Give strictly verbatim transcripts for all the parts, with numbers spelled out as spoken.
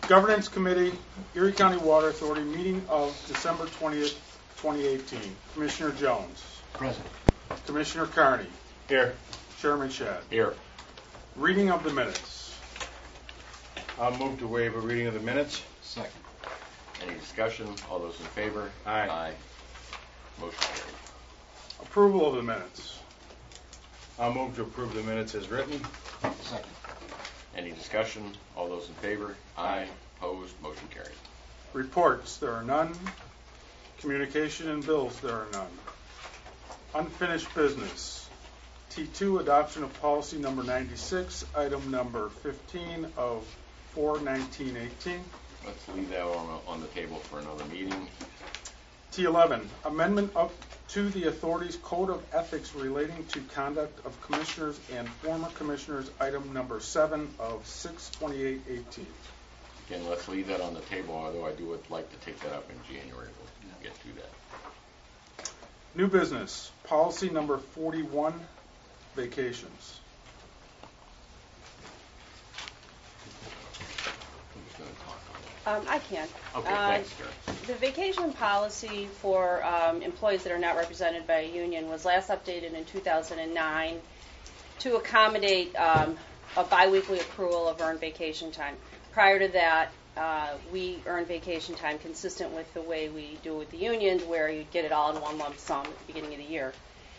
Governance Committee, Erie County Water Authority, meeting of December twentieth, twenty eighteen. Commissioner Jones. Present. Commissioner Carney. Here. Chairman Shad. Here. Reading of the minutes. I'll move to waive a reading of the minutes. Second. Any discussion? All those in favor? Aye. Aye. Motion carried. Approval of the minutes. I'll move to approve the minutes as written. Second. Any discussion? All those in favor? Aye. Opposed? Motion carried. Reports, there are none. Communication and bills, there are none. Unfinished business. T two, adoption of policy number ninety-six, item number fifteen of four nineteen eighteen. Let's leave that on, on the table for another meeting. T eleven, amendment up to the authority's code of ethics relating to conduct of commissioners and former commissioners, item number seven of six twenty-eight eighteen. Again, let's leave that on the table, although I do would like to take that up in January. We'll get to that. New business, policy number forty-one, vacations. Who's going to talk on Um, I can. that? Okay, Uh, thanks, Karen. The vacation policy for um, employees that are not represented by a union was last updated in two thousand nine to accommodate um, a biweekly accrual of earned vacation time. Prior to that, uh, we earned vacation time consistent with the way we do with the unions, where you get it all in one lump sum at the beginning of the year.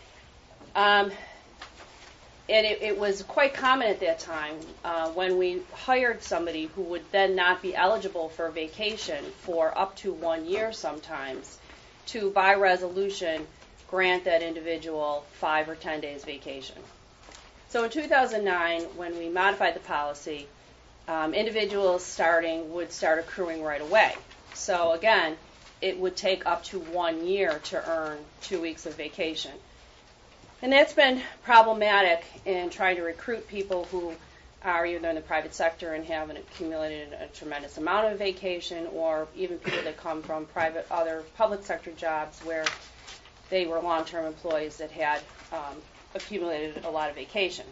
Um, And it, it was quite common at that time uh, when we hired somebody who would then not be eligible for vacation for up to one year sometimes to, by resolution, grant that individual five or ten days vacation. So in two thousand nine, when we modified the policy, um, individuals starting would start accruing right away. So again, it would take up to one year to earn two weeks of vacation. And that's been problematic in trying to recruit people who are either in the private sector and have accumulated a tremendous amount of vacation, or even people that come from private, other public sector jobs where they were long-term employees that had um, accumulated a lot of vacation.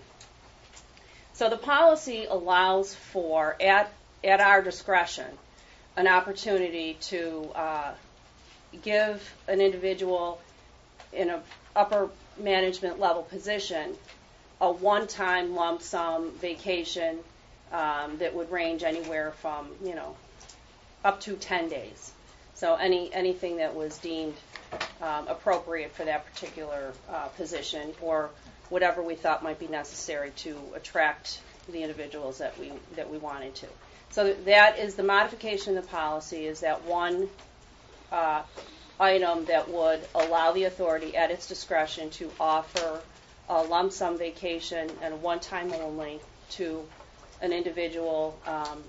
So the policy allows for, at, at our discretion, an opportunity to uh, give an individual in a upper management level position a one-time lump sum vacation um, that would range anywhere from, you know, up to ten days. So any anything that was deemed um, appropriate for that particular uh, position, or whatever we thought might be necessary to attract the individuals that we that we wanted to. So that is the modification of the policy, is that one uh, item that would allow the authority at its discretion to offer a lump sum vacation and one time only to an individual um,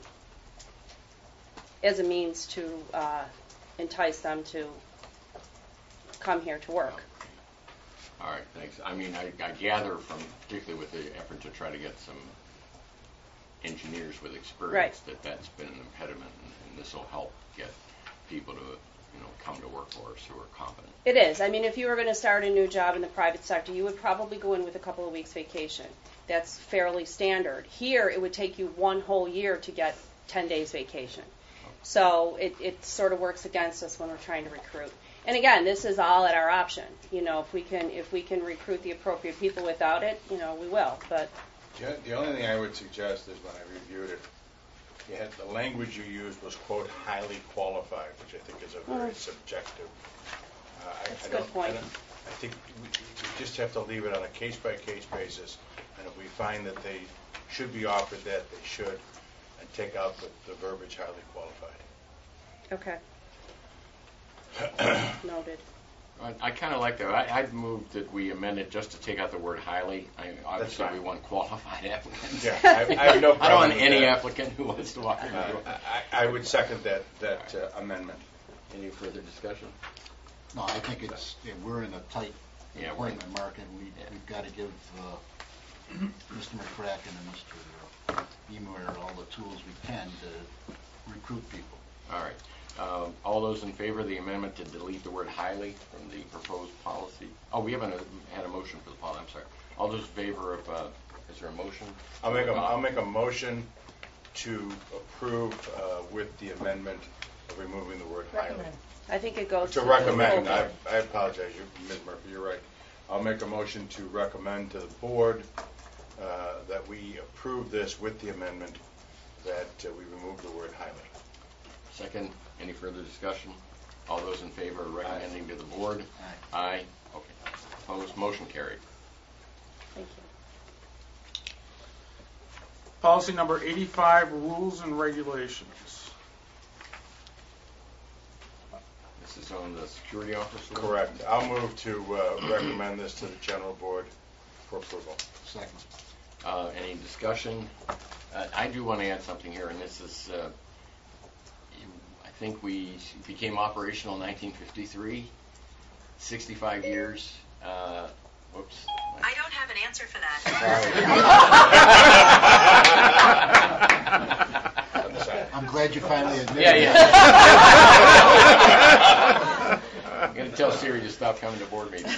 as a means to uh, entice them to come here to work. All right, thanks. I mean, I, I gather from, particularly with the effort to try to get some engineers with experience, Right. that that's been an impediment, and, and this will help get people to, you know, come to work for us who are competent. It is. I mean, if you were going to start a new job in the private sector, you would probably go in with a couple of weeks vacation. That's fairly standard. Here, it would take you one whole year to get ten days vacation. So it, it sort of works against us when we're trying to recruit. And again, this is all at our option. You know, if we can if we can recruit the appropriate people without it, you know, we will. But The only thing I would suggest is, when I reviewed it, you had, the language you used was, quote, highly qualified, which I think is a very Mm. subjective. Uh, I, That's I a good don't- point. I, don't- I think we, we just have to leave it on a case-by-case basis, and if we find that they should be offered that, they should, and take out the, the verbiage highly qualified. okay. Noted. I, I kind of like that. I, I'd move that we amend it just to take out the word highly. I mean, obviously, fine. we want qualified applicants. Yeah, I- I have no I don't problem want with any that. applicant who wants to walk in the Uh, door. I, I would second that, that uh, amendment. Any further discussion? No, I think it's, yeah, we're in a tight Yeah, we're in- employment market. We, we've got to give uh, Mister McCracken and Mister Emer all the tools we can to recruit people. All right. Um, all those in favor of the amendment to delete the word highly from the proposed policy? Oh, we haven't uh, had a motion for the policy. I'm sorry. All those in favor of, uh, is there a motion? I'll make a, I'll make a motion to approve uh, with the amendment of removing the word highly. Recommend. I think it goes To to recommend, the I, full I apologize, you- Miz Murphy, you're right. I'll make a motion to recommend to the board uh, that we approve this with the amendment that uh, we remove the word highly. Second, any further discussion? All those in favor of recommending to the board? Aye. Okay. Opposed, motion carried. Thank you. Policy number eighty-five, rules and regulations. This is on the security officer? Correct. I'll move to uh, recommend this to the general board for approval. Second. Uh, Any discussion? Uh, I do want to add something here, and this is, uh, you- I think we became operational in nineteen fifty-three, sixty-five years. uh, Whoops. I don't have an answer for that. I'm glad you finally admitted Yeah, it. yeah. I'm going to tell Siri to stop coming to board meetings.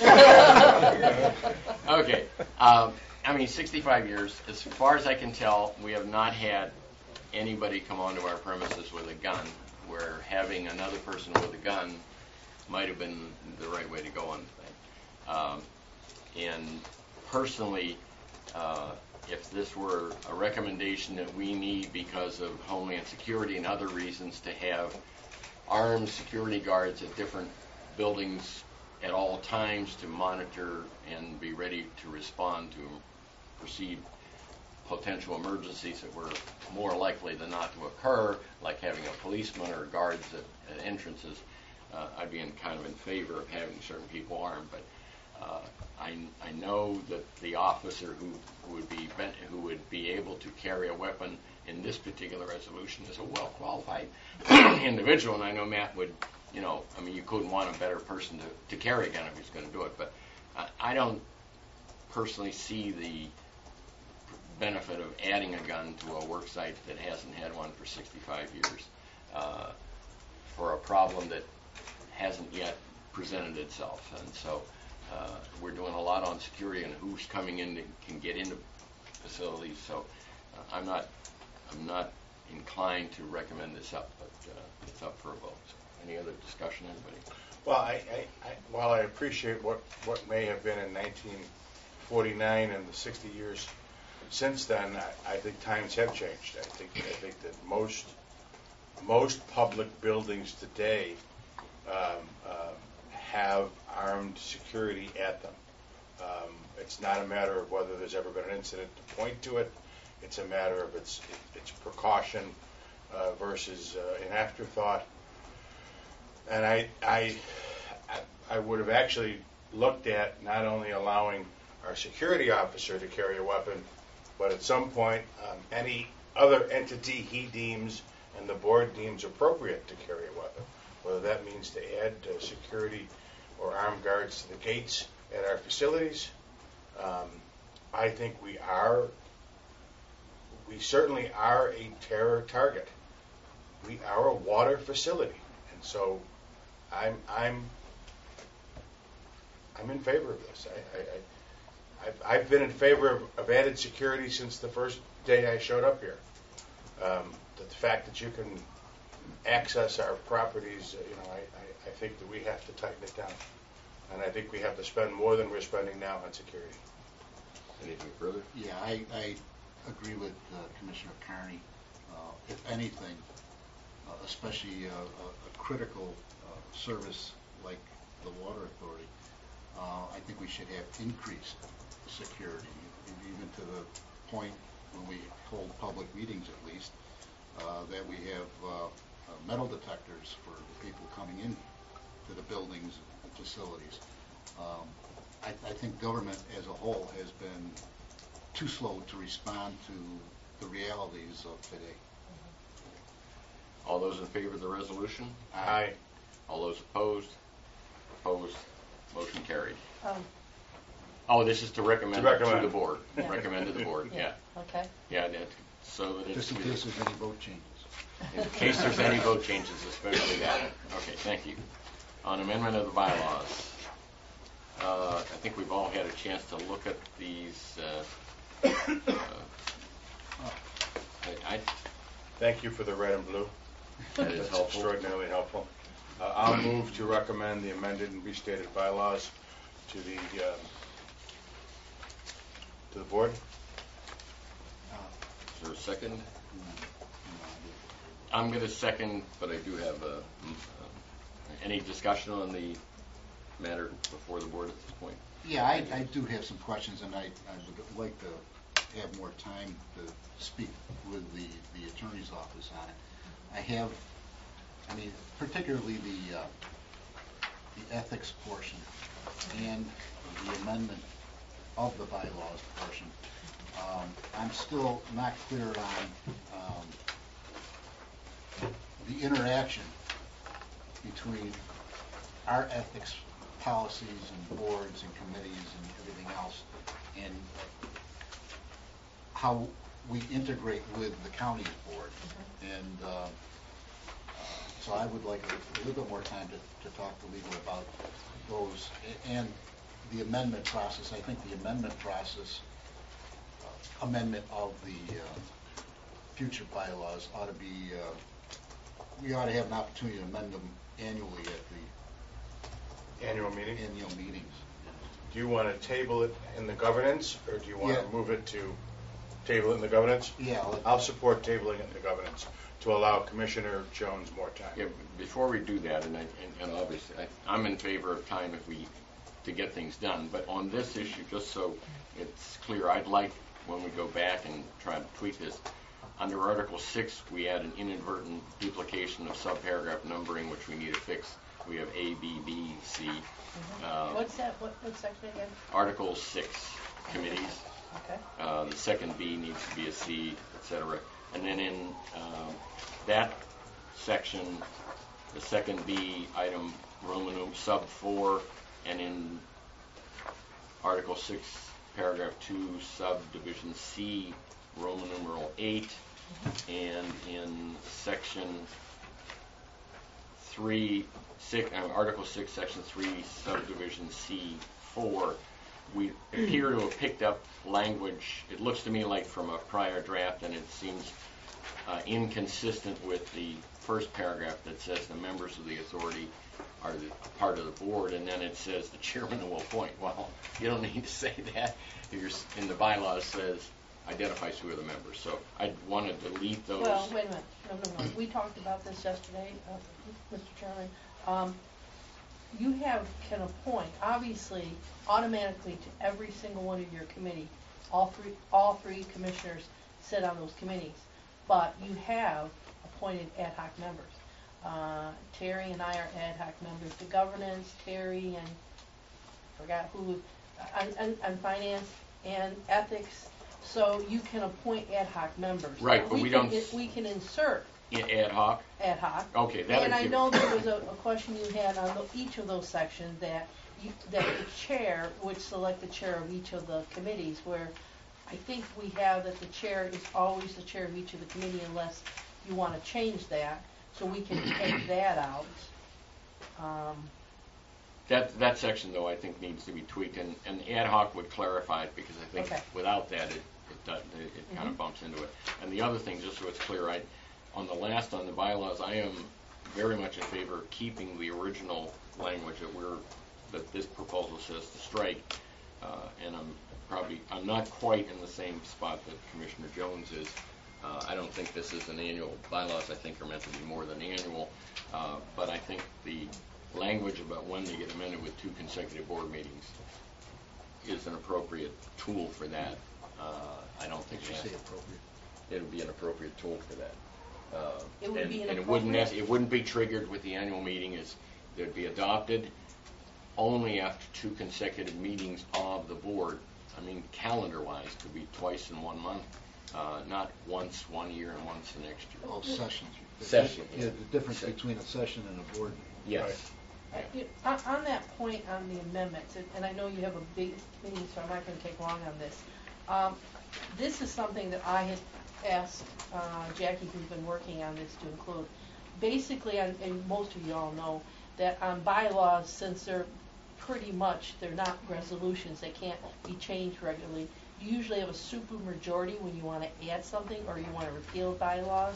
Okay. Um, I mean, sixty-five years. As far as I can tell, we have not had anybody come onto our premises with a gun, where having another person with a gun might have been the right way to go on the thing. Um, and personally, uh, if this were a recommendation that we need because of Homeland Security and other reasons to have armed security guards at different buildings at all times to monitor and be ready to respond to perceived potential emergencies that were more likely than not to occur, like having a policeman or guards at, at entrances, uh, I'd be in kind of in favor of having certain people armed. But uh, I, I know that the officer who would be who would be able to carry a weapon in this particular resolution is a well-qualified individual, and I know Matt would, you know, I mean, you couldn't want a better person to, to carry a gun if he's going to do it. But I, I don't personally see the benefit of adding a gun to a work site that hasn't had one for sixty-five years uh, for a problem that hasn't yet presented itself. And so uh, we're doing a lot on security and who's coming in that can get into facilities. So uh, I'm not I'm not inclined to recommend this up, but uh, it's up for a vote. So any other discussion, anybody? Well, I, I, I, while I appreciate what, what may have been in nineteen forty-nine and the sixty years since then, I, I think times have changed. I think I think that most most public buildings today um, um, have armed security at them. Um, it's not a matter of whether there's ever been an incident to point to it. It's a matter of its its precaution uh, versus uh, an afterthought. And I, I I would have actually looked at not only allowing our security officer to carry a weapon, but at some point um, any other entity he deems and the board deems appropriate to carry a weapon, whether that means to add uh, security or armed guards to the gates at our facilities. Um, I think we are, we certainly are a terror target. We are a water facility, and so I'm I'm I'm in favor of this. I, I, I I've, I've been in favor of, of added security since the first day I showed up here. Um, the, the fact that you can access our properties, uh, you know, I, I, I think that we have to tighten it down, and I think we have to spend more than we're spending now on security. Anything further? Yeah, I, I agree with uh, Commissioner Carney. Uh, if anything, uh, especially uh, a, a critical uh, service like the Water Authority, uh, I think we should have increased security, even to the point when we hold public meetings at least, uh, that we have uh, uh, metal detectors for the people coming in to the buildings and facilities. Um, I, I think government as a whole has been too slow to respond to the realities of today. All those in favor of the resolution? Aye. All those opposed? Opposed. Motion carried. Um, Oh, this is to recommend, To recommend. to the board. Yeah. Recommend to the board, yeah. Okay. Yeah, that, so that it's, Just in case there's any vote changes. in case there's any vote changes, especially that. Okay, thank you. On amendment of the bylaws, uh, I think we've all had a chance to look at these. Uh, uh, I, I Thank you for the red and blue. That is That's helpful. extraordinarily helpful. Uh, I'll move to recommend the amended and restated bylaws to the, um, to the board. Is there a second? I'm going to second, but I do have a, uh, any discussion on the matter before the board at this point? Yeah, I, I do have some questions, and I, I would like to have more time to speak with the, the attorney's office on it. I have, I mean, particularly the, uh, the ethics portion and the amendment of the bylaws portion. Um, I'm still not clear on um, the interaction between our ethics policies and boards and committees and everything else, and how we integrate with the county's board. And uh, uh, so I would like a, a little bit more time to, to talk to legal about those a- and the amendment process. I think the amendment process, uh, amendment of the uh, future bylaws ought to be, uh, we ought to have an opportunity to amend them annually at the Annual meeting. annual meetings. Do you want to table it in the governance, or do you want Yeah. to move it to table it in the governance? Yeah. let- I'll support tabling it in the governance to allow Commissioner Jones more time. Yeah, before we do that, and, I, and, and obviously, I, I'm in favor of time if we, to get things done, but on this issue, just so it's clear, I'd like, when we go back and try to tweak this, under Article six, we add an inadvertent duplication of subparagraph numbering, which we need to fix. We have A, B, B, C. Uh, What's that, what, what section again? Article six, committees. Okay. Uh, the second B needs to be a C, et cetera. And then in um, that section, the second B item, Roman numeral sub four, and in Article six, paragraph two, subdivision C, Roman numeral eight, and in section three, six, uh, Article six, section three, subdivision C four, we appear to have picked up language, it looks to me like from a prior draft, and it seems uh, inconsistent with the first paragraph that says the members of the authority are the, part of the board, and then it says the chairman will appoint. Well, you don't need to say that. If you're, s- in the bylaws says identifies who are the members. So I want to delete those. Well, wait a minute, no, no, no, we talked about this yesterday, uh, Mister Chairman. Um, you have, can appoint, obviously, automatically to every single one of your committee, all three, all three commissioners sit on those committees, but you have appointed ad hoc members. Uh, Terry and I are ad hoc members. The governance, Terry and, forgot who, on, on, on finance and ethics, so you can appoint ad hoc members. Right, but we can- don't- We can insert In ad hoc. ad hoc. Okay, that And would I give- know there was a, a question you had on the- each of those sections that you, that the chair would select the chair of each of the committees, where I think we have that the chair is always the chair of each of the committee unless you want to change that, so we can take that out. Um, That, that section, though, I think needs to be tweaked, and, and ad hoc would clarify it, because I think Okay. without that, it, it, does- it, it kind of bumps into it. And the other thing, just so it's clear, I, on the last, on the bylaws, I am very much in favor of keeping the original language that we're, that this proposal says to strike, uh, and I'm probably, I'm not quite in the same spot that Commissioner Jones is. Uh, I don't think this is an annual, bylaws I think are meant to be more than annual, uh, but I think the language about when they get amended with two consecutive board meetings is an appropriate tool for that. Uh, I don't think Did you that, say appropriate? it would be an appropriate tool for that. Uh, It would and- be an And it wouldn't, nec- appropriate- it wouldn't be triggered with the annual meeting, is, they'd be adopted only after two consecutive meetings of the board. I mean, calendar-wise, could be twice in one month, uh, not once one year and once the next year. Oh, sessions. The- Session, Yeah, yeah. the difference between a session and a board. Yes. Uh, you- On on that point on the amendments, and- and I know you have a big meeting, so I'm not going to take long on this. Um, This is something that I had asked uh, Jackie, who's been working on this, to include. Basically, and and most of you all know, that on bylaws, since they're pretty much, they're not resolutions, they can't be changed regularly, you usually have a super majority when you want to add something or you want to repeal bylaws.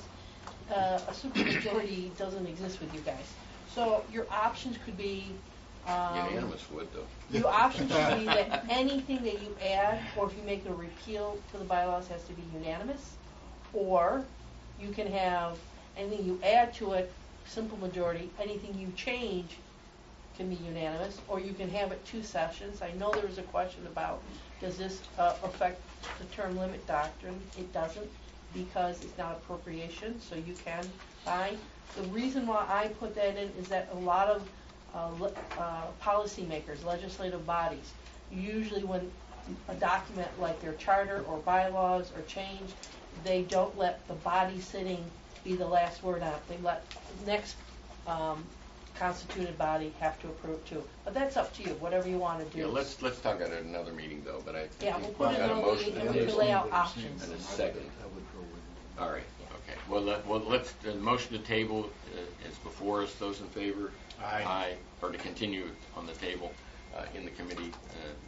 uh, a supermajority doesn't exist with you guys. So your options could be, um, Unanimous would, though. your options should be that anything that you add, or if you make a repeal to the bylaws, has to be unanimous. Or you can have anything you add to it, simple majority, anything you change can be unanimous, or you can have it two sessions. I know there was a question about, does this uh, affect the term limit doctrine? It doesn't, because it's not appropriation, so you can buy. The reason why I put that in is that a lot of uh, le- uh, policymakers, legislative bodies, usually when a document like their charter or bylaws are changed, they don't let the body sitting be the last word on it. They let the next um, constituted body have to approve too. But that's up to you, whatever you want to do. Yeah, let's, let's talk at another meeting, though, but I. Yeah, think we'll we've put it got a in a motion meeting to and we table. can lay out options. And a second. I would go with. All right, okay. Well, let, well, let's, the motion to table uh, is before us. Those in favor? Aye. Aye, or to continue on the table uh, in the committee. uh,